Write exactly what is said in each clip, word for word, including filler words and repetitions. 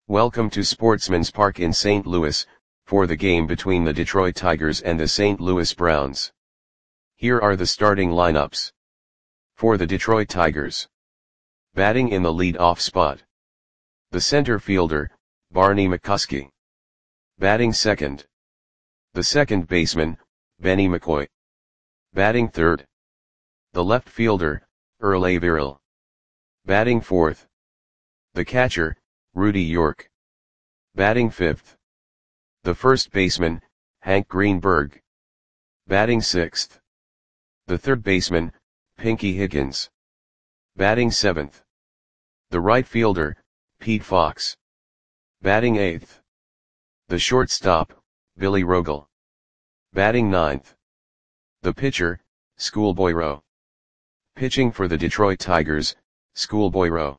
Welcome to Sportsman's Park in Saint Louis, for the game between the Detroit Tigers and the Saint Louis Browns. Here are the starting lineups. For the Detroit Tigers. Batting in the lead-off spot. The center fielder, Barney McCuskey. Batting second. The second baseman, Benny McCoy. Batting third. The left fielder, Earl Averill. Batting fourth. The catcher, Rudy York. Batting fifth. The first baseman, Hank Greenberg. Batting sixth. The third baseman, Pinky Higgins. Batting seventh. The right fielder, Pete Fox. Batting eighth. The shortstop, Billy Rogel. Batting ninth. The pitcher, Schoolboy Rowe. Pitching for the Detroit Tigers, Schoolboy Rowe.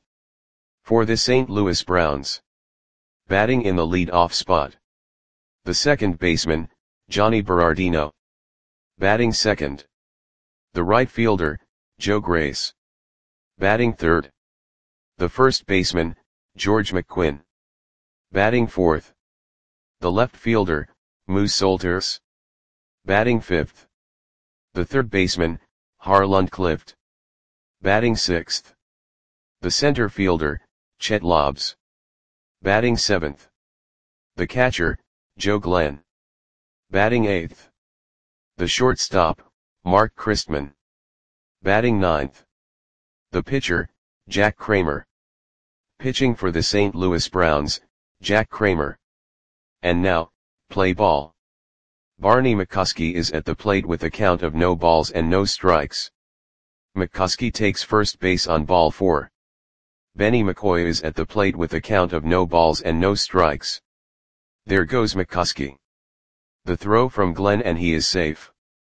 For the Saint Louis Browns. Batting in the lead-off spot. The second baseman, Johnny Berardino. Batting second. The right fielder, Joe Grace. Batting third. The first baseman, George McQuinn. Batting fourth. The left fielder, Moose Solters. Batting fifth. The third baseman, Harlan Clift. Batting sixth. The center fielder, Chet Lobbs. Batting seventh. The catcher, Joe Glenn. Batting eighth. The shortstop, Mark Christman. Batting ninth. The pitcher, Jack Kramer. Pitching for the Saint Louis Browns, Jack Kramer. And now, play ball. Barney McCuskey is at the plate with a count of no balls and no strikes. McCuskey takes first base on ball four. Benny McCoy is at the plate with a count of no balls and no strikes. There goes McCuskey. The throw from Glenn and he is safe.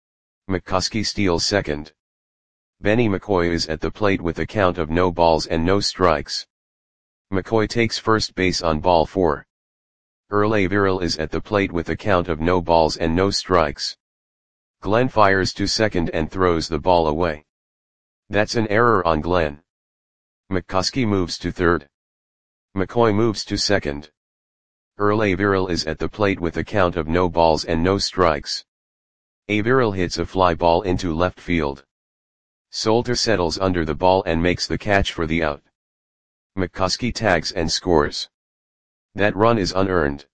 McCuskey steals second. Benny McCoy is at the plate with a count of no balls and no strikes. McCoy takes first base on ball four. Earl Averill is at the plate with a count of no balls and no strikes. Glenn fires to second and throws the ball away. That's an error on Glenn. McCuskey moves to third. McCoy moves to second. Earl Averill is at the plate with a count of no balls and no strikes. Averill hits a fly ball into left field. Solter settles under the ball and makes the catch for the out. McCuskey tags and scores. That run is unearned.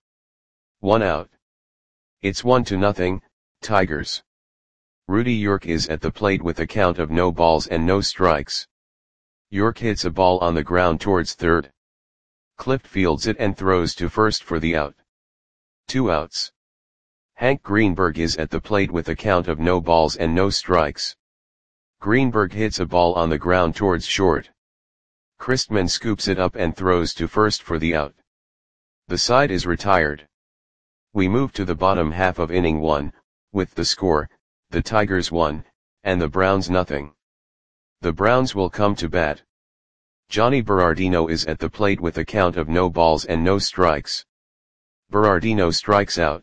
One out. It's one to nothing, Tigers. Rudy York is at the plate with a count of no balls and no strikes. York hits a ball on the ground towards third. Clift fields it and throws to first for the out. Two outs. Hank Greenberg is at the plate with a count of no balls and no strikes. Greenberg hits a ball on the ground towards short. Christman scoops it up and throws to first for the out. The side is retired. We move to the bottom half of inning one, with the score, the Tigers one, and the Browns nothing. The Browns will come to bat. Johnny Berardino is at the plate with a count of no balls and no strikes. Berardino strikes out.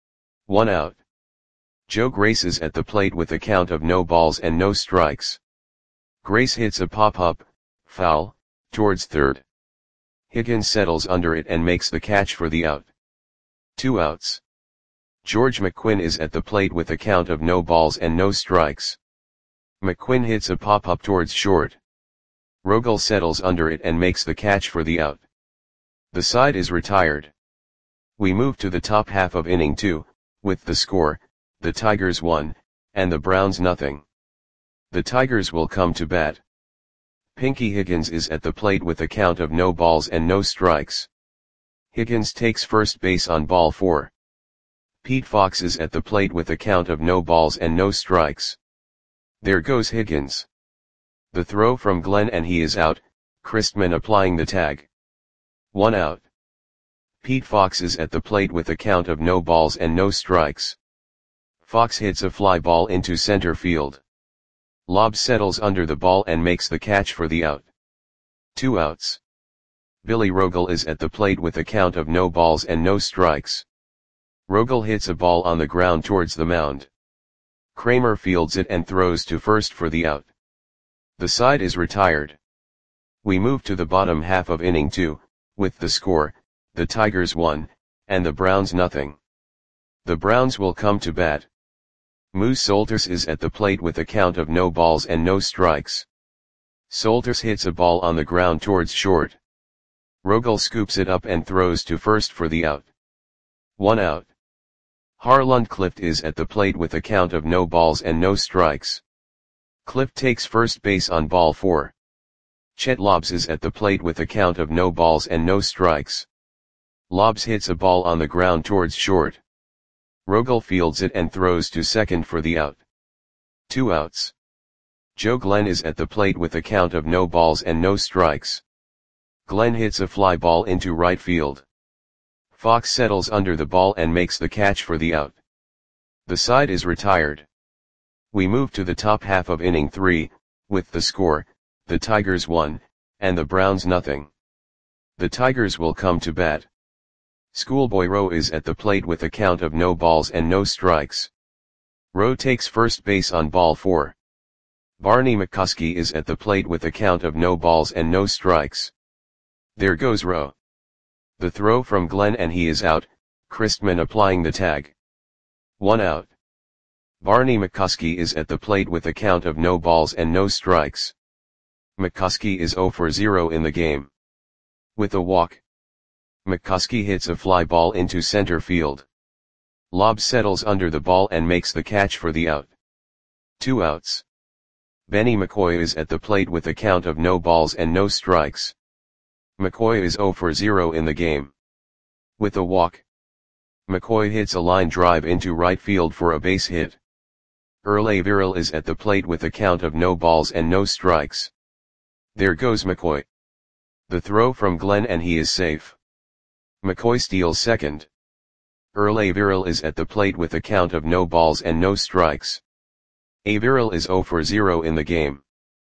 One out. Joe Grace is at the plate with a count of no balls and no strikes. Grace hits a pop-up, foul, towards third. Higgins settles under it and makes the catch for the out. Two outs. George McQuinn is at the plate with a count of no balls and no strikes. McQuinn hits a pop-up towards short. Rogel settles under it and makes the catch for the out. The side is retired. We move to the top half of inning two, with the score, the Tigers one, and the Browns nothing. The Tigers will come to bat. Pinky Higgins is at the plate with a count of no balls and no strikes. Higgins takes first base on ball four. Pete Fox is at the plate with a count of no balls and no strikes. There goes Higgins. The throw from Glenn and he is out, Christman applying the tag. One out. Pete Fox is at the plate with a count of no balls and no strikes. Fox hits a fly ball into center field. Lobbs settles under the ball and makes the catch for the out. Two outs. Billy Rogel is at the plate with a count of no balls and no strikes. Rogel hits a ball on the ground towards the mound. Kramer fields it and throws to first for the out. The side is retired. We move to the bottom half of inning two, with the score, the Tigers one, and the Browns nothing. The Browns will come to bat. Moose Solters is at the plate with a count of no balls and no strikes. Solters hits a ball on the ground towards short. Rogel scoops it up and throws to first for the out. One out. Harlund Clift is at the plate with a count of no balls and no strikes. Clift takes first base on ball four. Chet Lobbs is at the plate with a count of no balls and no strikes. Lobbs hits a ball on the ground towards short. Rogel fields it and throws to second for the out. Two outs. Joe Glenn is at the plate with a count of no balls and no strikes. Glenn hits a fly ball into right field. Fox settles under the ball and makes the catch for the out. The side is retired. We move to the top half of inning three, with the score, the Tigers one, and the Browns nothing. The Tigers will come to bat. Schoolboy Rowe is at the plate with a count of no balls and no strikes. Rowe takes first base on ball four. Barney McCuskey is at the plate with a count of no balls and no strikes. There goes Rowe. The throw from Glenn and he is out, Christman applying the tag. One out. Barney McCuskey is at the plate with a count of no balls and no strikes. McCuskey is zero for zero in the game. With a walk. McCuskey hits a fly ball into center field. Lobbs settles under the ball and makes the catch for the out. Two outs. Benny McCoy is at the plate with a count of no balls and no strikes. McCoy is zero for zero in the game. With a walk. McCoy hits a line drive into right field for a base hit. Earl Averill is at the plate with a count of no balls and no strikes. There goes McCoy. The throw from Glenn and he is safe. McCoy steals second. Earl Averill is at the plate with a count of no balls and no strikes. Averill is zero for zero in the game.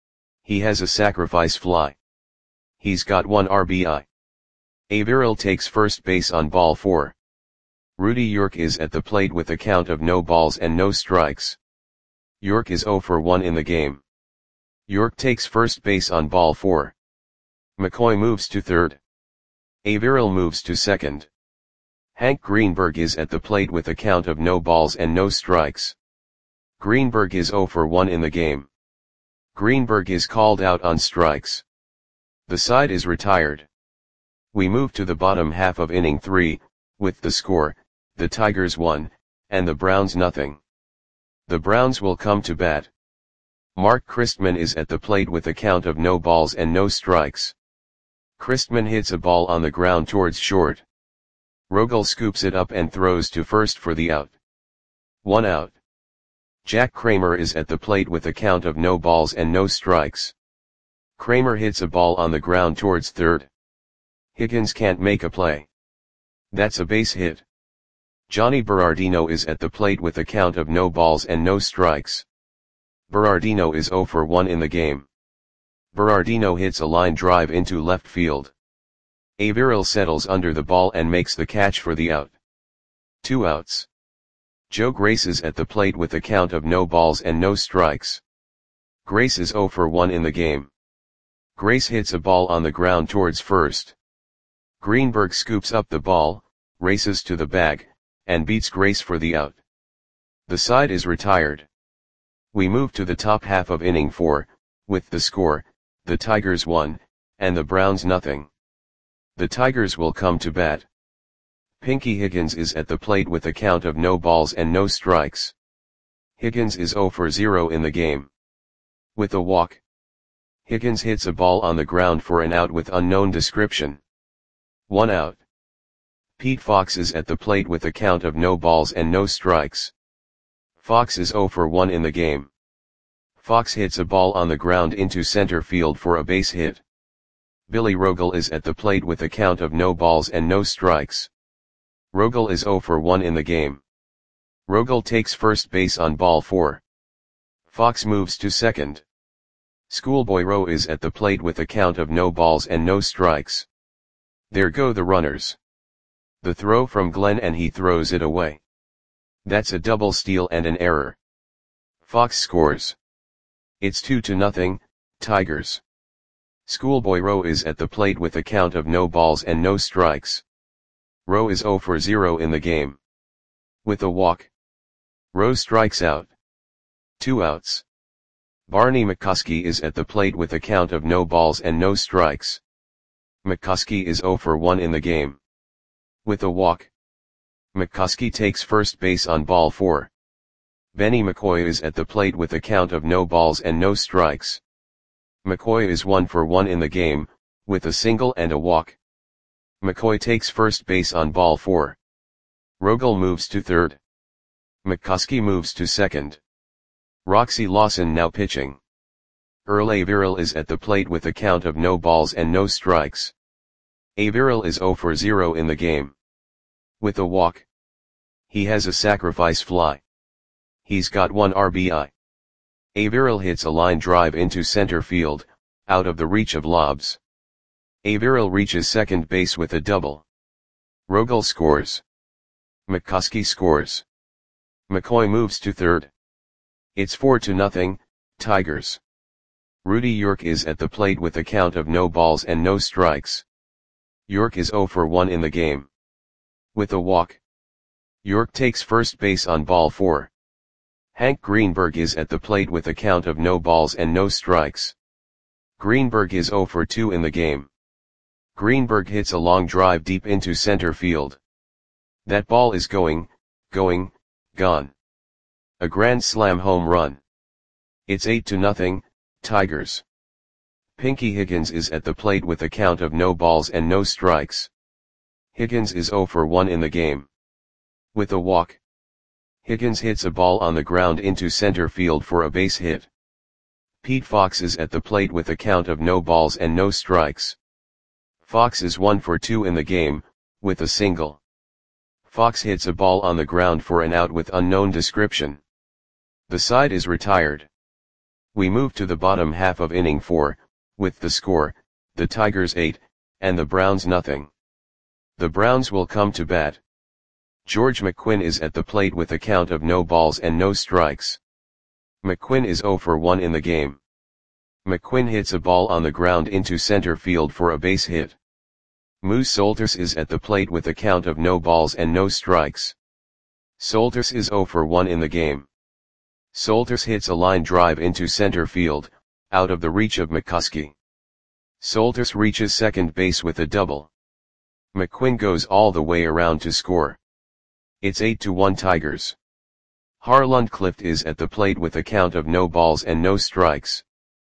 He has a sacrifice fly. He's got one R B I. Averill takes first base on ball four. Rudy York is at the plate with a count of no balls and no strikes. York is zero for one in the game. York takes first base on ball four. McCoy moves to third. Averill moves to second. Hank Greenberg is at the plate with a count of no balls and no strikes. Greenberg is zero for one in the game. Greenberg is called out on strikes. The side is retired. We move to the bottom half of inning three, with the score, the Tigers one, and the Browns nothing. The Browns will come to bat. Mark Christman is at the plate with a count of no balls and no strikes. Christman hits a ball on the ground towards short. Rogel scoops it up and throws to first for the out. One out. Jack Kramer is at the plate with a count of no balls and no strikes. Kramer hits a ball on the ground towards third. Higgins can't make a play. That's a base hit. Johnny Berardino is at the plate with a count of no balls and no strikes. Berardino is zero for one in the game. Berardino hits a line drive into left field. Averill settles under the ball and makes the catch for the out. Two outs. Joe Grace is at the plate with a count of no balls and no strikes. Grace is zero for one in the game. Grace hits a ball on the ground towards first. Greenberg scoops up the ball, races to the bag, and beats Grace for the out. The side is retired. We move to the top half of inning four, with the score, the Tigers one, and the Browns nothing. The Tigers will come to bat. Pinky Higgins is at the plate with a count of no balls and no strikes. Higgins is zero for zero in the game. With a walk. Higgins hits a ball on the ground for an out with unknown description. One out. Pete Fox is at the plate with a count of no balls and no strikes. Fox is zero for one in the game. Fox hits a ball on the ground into center field for a base hit. Billy Rogel is at the plate with a count of no balls and no strikes. Rogel is zero for one in the game. Rogel takes first base on ball four. Fox moves to second. Schoolboy Rowe is at the plate with a count of no balls and no strikes. There go the runners. The throw from Glenn and he throws it away. That's a double steal and an error. Fox scores. It's two to nothing, Tigers. Schoolboy Rowe is at the plate with a count of no balls and no strikes. Rowe is zero for zero in the game. With a walk, Rowe strikes out. Two outs. Barney McCuskey is at the plate with a count of no balls and no strikes. McCuskey is zero for one in the game. With a walk, McCuskey takes first base on ball four. Benny McCoy is at the plate with a count of no balls and no strikes. McCoy is one for one in the game, with a single and a walk. McCoy takes first base on ball four. Rogel moves to third. McCuskey moves to second. Roxy Lawson now pitching. Earl Averill is at the plate with a count of no balls and no strikes. Averill is zero for zero in the game. With a walk, he has a sacrifice fly. He's got one R B I. Averill hits a line drive into center field, out of the reach of lobs. Averill reaches second base with a double. Rogel scores. McCuskey scores. McCoy moves to third. It's four to nothing, Tigers. Rudy York is at the plate with a count of no balls and no strikes. York is zero for one in the game. With a walk, York takes first base on ball four. Hank Greenberg is at the plate with a count of no balls and no strikes. Greenberg is zero for two in the game. Greenberg hits a long drive deep into center field. That ball is going, going, gone. A grand slam home run. It's eight to nothing, Tigers. Pinky Higgins is at the plate with a count of no balls and no strikes. Higgins is zero for one in the game. With a walk, Higgins hits a ball on the ground into center field for a base hit. Pete Fox is at the plate with a count of no balls and no strikes. Fox is one for two in the game, with a single. Fox hits a ball on the ground for an out with unknown description. The side is retired. We move to the bottom half of inning four, with the score, the Tigers eight, and the Browns nothing. The Browns will come to bat. George McQuinn is at the plate with a count of no balls and no strikes. McQuinn is zero for one in the game. McQuinn hits a ball on the ground into center field for a base hit. Moose Solters is at the plate with a count of no balls and no strikes. Solters is zero for one in the game. Solters hits a line drive into center field, out of the reach of McCuskey. Solters reaches second base with a double. McQuinn goes all the way around to score. It's eight to one Tigers. Harland Clift is at the plate with a count of no balls and no strikes.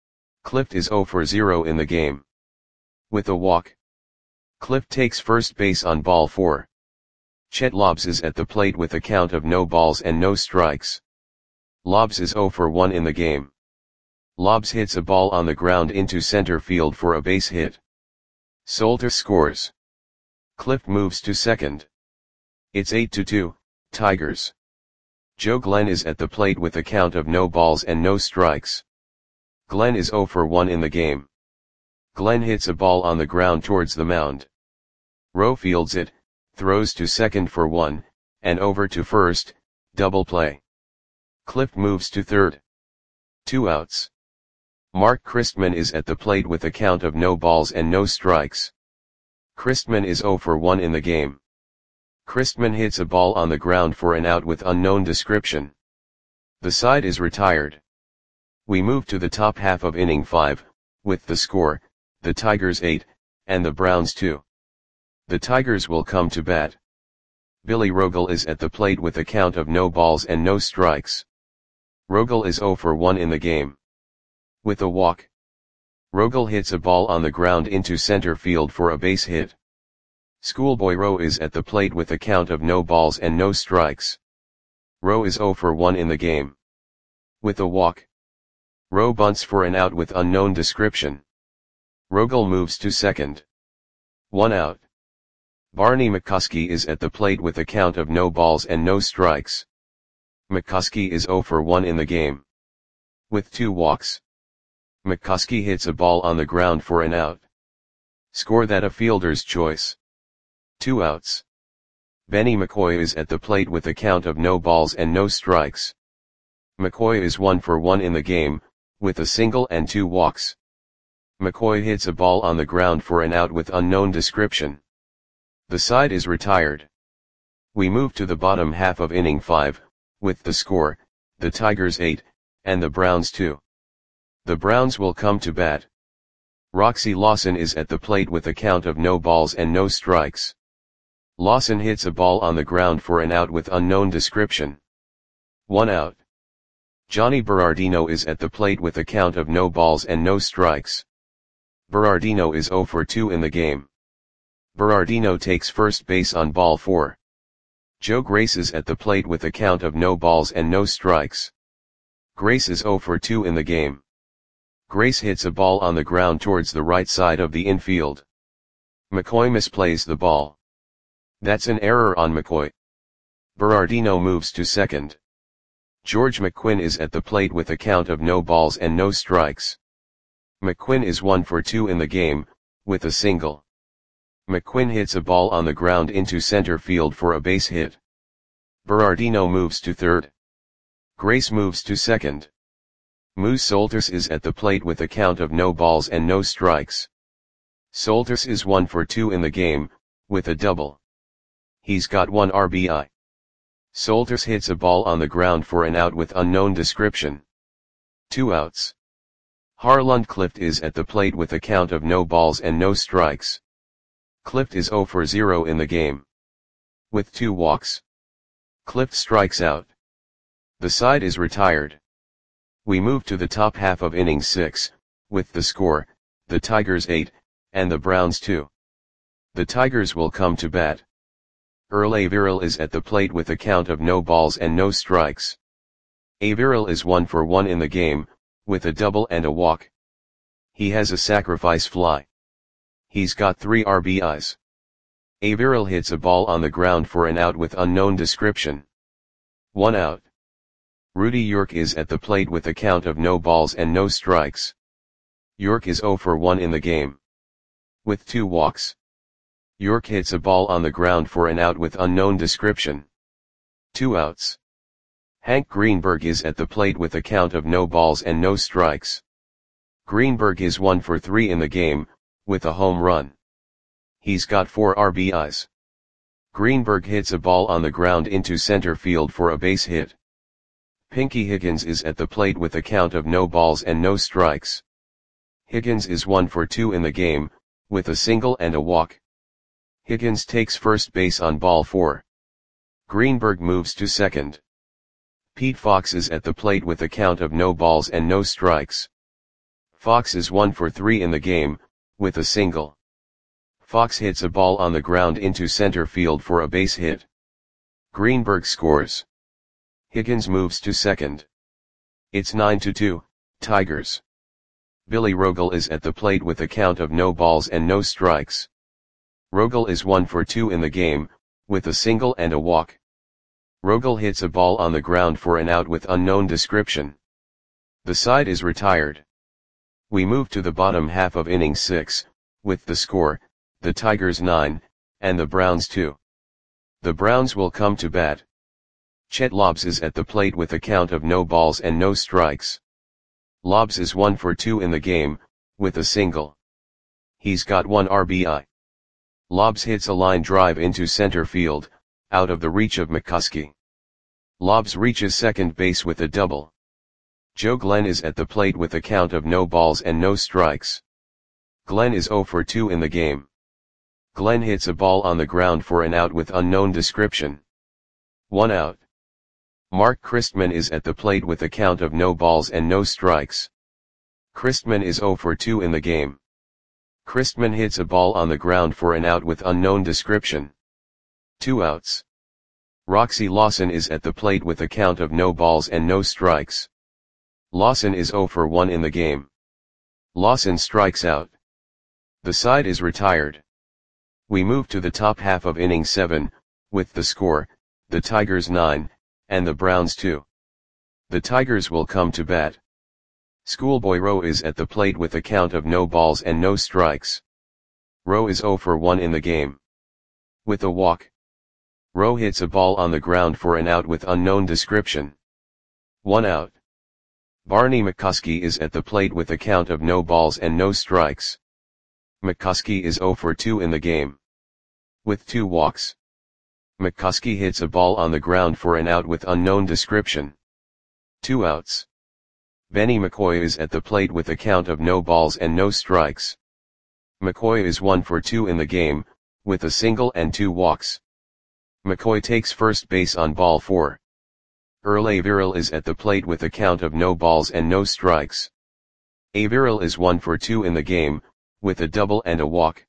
Clift is zero for zero in the game. With a walk, Clift takes first base on ball four. Chet Lobbs is at the plate with a count of no balls and no strikes. Lobbs is zero for one in the game. Lobbs hits a ball on the ground into center field for a base hit. Solters scores. Clift moves to second. It's eight to two, Tigers. Joe Glenn is at the plate with a count of no balls and no strikes. Glenn is zero for one in the game. Glenn hits a ball on the ground towards the mound. Rowe fields it, throws to second for one, and over to first, double play. Clift moves to third. Two outs. Mark Christman is at the plate with a count of no balls and no strikes. Christman is zero for one in the game. Christman hits a ball on the ground for an out with unknown description. The side is retired. We move to the top half of inning five, with the score, the Tigers eight, and the Browns two. The Tigers will come to bat. Billy Rogel is at the plate with a count of no balls and no strikes. Rogel is zero for one in the game. With a walk, Rogel hits a ball on the ground into center field for a base hit. Schoolboy Rowe is at the plate with a count of no balls and no strikes. Rowe is zero for one in the game. With a walk, Rowe bunts for an out with unknown description. Rogel moves to second. One out. Barney McCuskey is at the plate with a count of no balls and no strikes. McCuskey is zero for one in the game. With two walks, McCuskey hits a ball on the ground for an out. Score that a fielder's choice. Two outs. Benny McCoy is at the plate with a count of no balls and no strikes. McCoy is one for one in the game, with a single and two walks. McCoy hits a ball on the ground for an out with unknown description. The side is retired. We move to the bottom half of inning five, with the score, the Tigers eight, and the Browns two. The Browns will come to bat. Roxy Lawson is at the plate with a count of no balls and no strikes. Lawson hits a ball on the ground for an out with unknown description. One out. Johnny Berardino is at the plate with a count of no balls and no strikes. Berardino is oh for two in the game. Berardino takes first base on ball four. Joe Grace is at the plate with a count of no balls and no strikes. Grace is oh for two in the game. Grace hits a ball on the ground towards the right side of the infield. McCoy misplays the ball. That's an error on McCoy. Berardino moves to second. George McQuinn is at the plate with a count of no balls and no strikes. McQuinn is one for two in the game, with a single. McQuinn hits a ball on the ground into center field for a base hit. Berardino moves to third. Grace moves to second. Moose Solters is at the plate with a count of no balls and no strikes. Solters is one for two in the game, with a double. He's got one R B I. Solters hits a ball on the ground for an out with unknown description. Two outs. Harland Clift is at the plate with a count of no balls and no strikes. Clift is oh for zero in the game. With two walks. Clift strikes out. The side is retired. We move to the top half of inning six, with the score, the Tigers eight, and the Browns two. The Tigers will come to bat. Earl Averill is at the plate with a count of no balls and no strikes. Averill is one for one in the game, with a double and a walk. He has a sacrifice fly. He's got three R B Is. Averill hits a ball on the ground for an out with unknown description. One out. Rudy York is at the plate with a count of no balls and no strikes. York is oh for one in the game. With two walks. York hits a ball on the ground for an out with unknown description. Two outs. Hank Greenberg is at the plate with a count of no balls and no strikes. Greenberg is one for three in the game, with a home run. He's got four R B Is. Greenberg hits a ball on the ground into center field for a base hit. Pinky Higgins is at the plate with a count of no balls and no strikes. Higgins is one for two in the game, with a single and a walk. Higgins takes first base on ball four. Greenberg moves to second. Pete Fox is at the plate with a count of no balls and no strikes. Fox is one for three in the game, with a single. Fox hits a ball on the ground into center field for a base hit. Greenberg scores. Higgins moves to second. It's nine to two, Tigers. Billy Rogel is at the plate with a count of no balls and no strikes. Rogel is one for two in the game, with a single and a walk. Rogel hits a ball on the ground for an out with unknown description. The side is retired. We move to the bottom half of inning six, with the score, the Tigers nine, and the Browns two. The Browns will come to bat. Chet Lobbs is at the plate with a count of no balls and no strikes. Lobbs is one for two in the game, with a single. He's got one R B I. Lobbs hits a line drive into center field, out of the reach of McCuskey. Lobbs reaches second base with a double. Joe Glenn is at the plate with a count of no balls and no strikes. Glenn is oh for two in the game. Glenn hits a ball on the ground for an out with unknown description. One out. Mark Christman is at the plate with a count of no balls and no strikes. Christman is oh for two in the game. Christman hits a ball on the ground for an out with unknown description. Two outs. Roxy Lawson is at the plate with a count of no balls and no strikes. Lawson is oh for one in the game. Lawson strikes out. The side is retired. We move to the top half of inning seven, with the score, the Tigers nine, and the Browns two. The Tigers will come to bat. Schoolboy Rowe is at the plate with a count of no balls and no strikes. Rowe is oh for one in the game. With a walk. Rowe hits a ball on the ground for an out with unknown description. One out. Barney McCuskey is at the plate with a count of no balls and no strikes. McCuskey is oh for two in the game. with two walks. McCuskey hits a ball on the ground for an out with unknown description. Two outs. Benny McCoy is at the plate with a count of no balls and no strikes. McCoy is one for two in the game, with a single and two walks. McCoy takes first base on ball four. Earl Averill is at the plate with a count of no balls and no strikes. Averill is one for two in the game, with a double and a walk.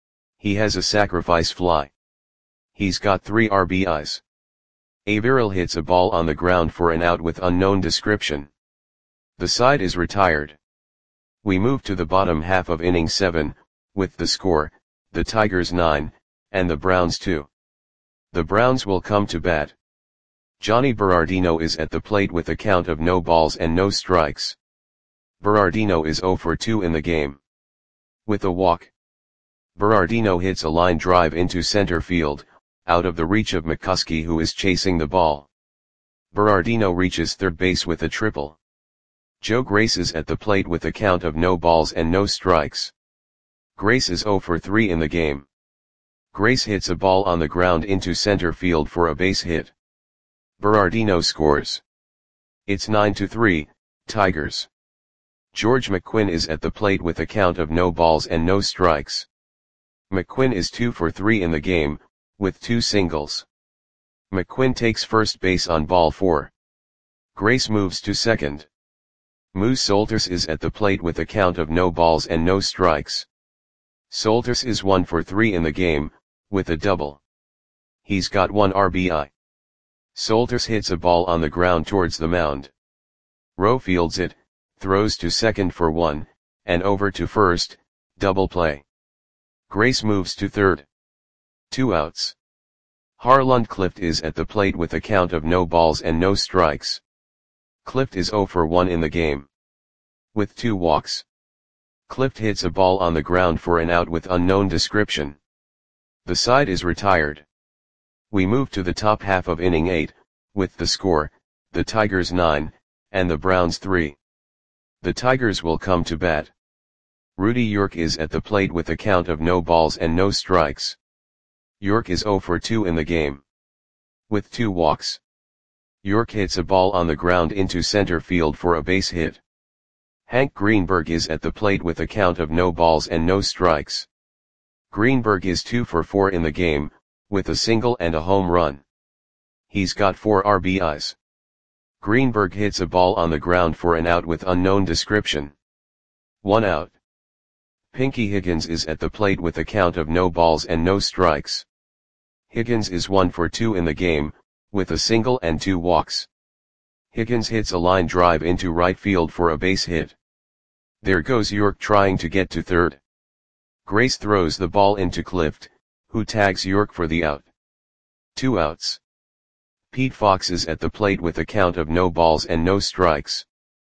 He has a sacrifice fly. He's got three R B Is. Averill hits a ball on the ground for an out with unknown description. The side is retired. We move to the bottom half of inning seven, with the score, the Tigers nine, and the Browns two. The Browns will come to bat. Johnny Berardino is at the plate with a count of no balls and no strikes. Berardino is zero for two in the game. With a walk. Berardino hits a line drive into center field, out of the reach of McCuskey, who is chasing the ball. Berardino reaches third base with a triple. Joe Grace is at the plate with a count of no balls and no strikes. Grace is zero for three in the game. Grace hits a ball on the ground into center field for a base hit. Berardino scores. It's nine to three, Tigers. George McQuinn is at the plate with a count of no balls and no strikes. McQuinn is two for three in the game, with two singles. McQuinn takes first base on ball four. Grace moves to second. Moose Solters is at the plate with a count of no balls and no strikes. Solters is one for three in the game, with a double. He's got one R B I. Solters hits a ball on the ground towards the mound. Rowe fields it, throws to second for one, and over to first, double play. Grace moves to third. Two outs. Harland Clift is at the plate with a count of no balls and no strikes. Clift is zero for one in the game. With two walks. Clift hits a ball on the ground for an out with unknown description. The side is retired. We move to the top half of inning eight, with the score, the Tigers nine, and the Browns three. The Tigers will come to bat. Rudy York is at the plate with a count of no balls and no strikes. York is zero for two in the game. With two walks. York hits a ball on the ground into center field for a base hit. Hank Greenberg is at the plate with a count of no balls and no strikes. Greenberg is two for four in the game, with a single and a home run. He's got four R B Is. Greenberg hits a ball on the ground for an out with unknown description. One out. Pinky Higgins is at the plate with a count of no balls and no strikes. Higgins is one for two in the game, with a single and two walks. Higgins hits a line drive into right field for a base hit. There goes York trying to get to third. Grace throws the ball into Clift, who tags York for the out. Two outs. Pete Fox is at the plate with a count of no balls and no strikes.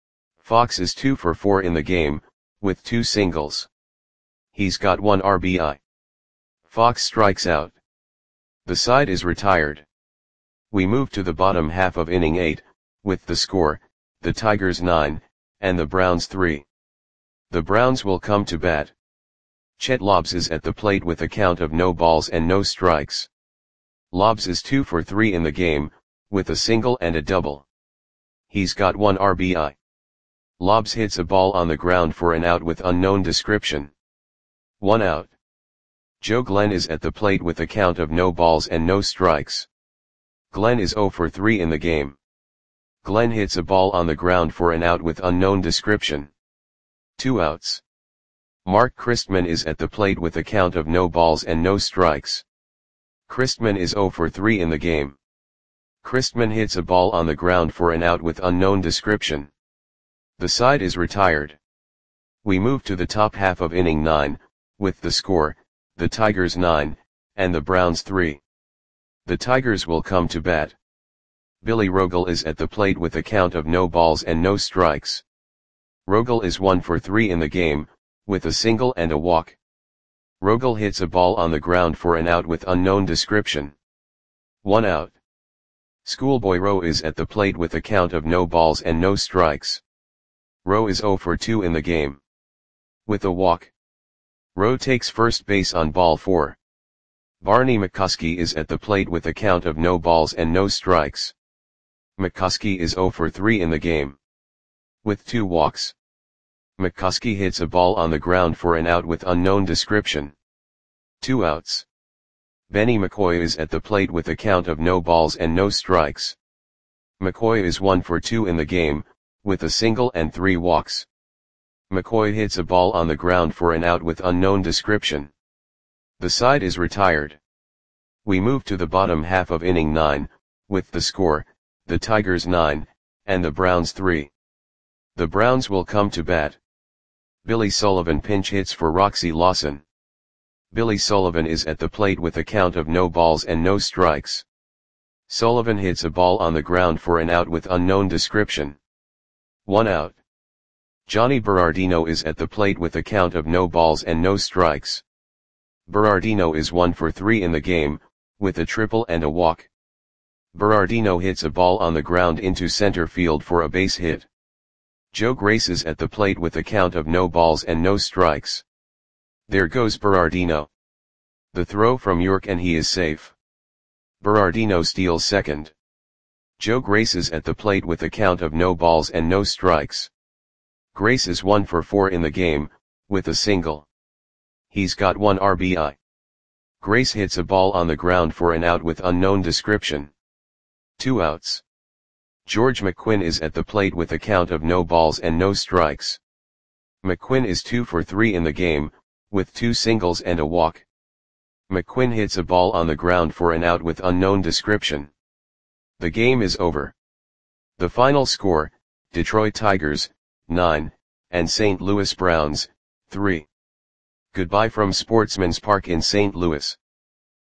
Fox is two for four in the game, with two singles. He's got one R B I. Fox strikes out. The side is retired. We move to the bottom half of inning eight, with the score, the Tigers nine, and the Browns three. The Browns will come to bat. Chet Lobbs is at the plate with a count of no balls and no strikes. Lobbs is two for three in the game, with a single and a double. He's got one R B I. Lobbs hits a ball on the ground for an out with unknown description. One out. Joe Glenn is at the plate with a count of no balls and no strikes. Glenn is zero for three in the game. Glenn hits a ball on the ground for an out with unknown description. Two outs. Mark Christman is at the plate with a count of no balls and no strikes. Christman is zero for three in the game. Christman hits a ball on the ground for an out with unknown description. The side is retired. We move to the top half of inning nine, with the score, the Tigers nine, and the Browns three. The Tigers will come to bat. Billy Rogel is at the plate with a count of no balls and no strikes. Rogel is one for three in the game, with a single and a walk. Rogel hits a ball on the ground for an out with unknown description. One out. Schoolboy Rowe is at the plate with a count of no balls and no strikes. Rowe is zero for two in the game. With a walk. Rowe takes first base on ball four. Barney McCoskey is at the plate with a count of no balls and no strikes. McCoskey is zero for three in the game, with two walks. McCoskey hits a ball on the ground for an out with unknown description. Two outs. Benny McCoy is at the plate with a count of no balls and no strikes. McCoy is one for two in the game, with a single and three walks. McCoy hits a ball on the ground for an out with unknown description. The side is retired. We move to the bottom half of inning nine, with the score, the Tigers nine, and the Browns three. The Browns will come to bat. Billy Sullivan pinch hits for Roxy Lawson. Billy Sullivan is at the plate with a count of no balls and no strikes. Sullivan hits a ball on the ground for an out with unknown description. One out. Johnny Berardino is at the plate with a count of no balls and no strikes. Berardino is one for three in the game, with a triple and a walk. Berardino hits a ball on the ground into center field for a base hit. Joe Grace is at the plate with a count of no balls and no strikes. There goes Berardino. The throw from York and he is safe. Berardino steals second. Joe Grace is at the plate with a count of no balls and no strikes. Grace is one for four in the game, with a single. He's got one R B I. Grace hits a ball on the ground for an out with unknown description. Two outs. George McQuinn is at the plate with a count of no balls and no strikes. McQuinn is two for three in the game, with two singles and a walk. McQuinn hits a ball on the ground for an out with unknown description. The game is over. The final score, Detroit Tigers, nine, and Saint Louis Browns, three. Goodbye from Sportsman's Park in Saint Louis.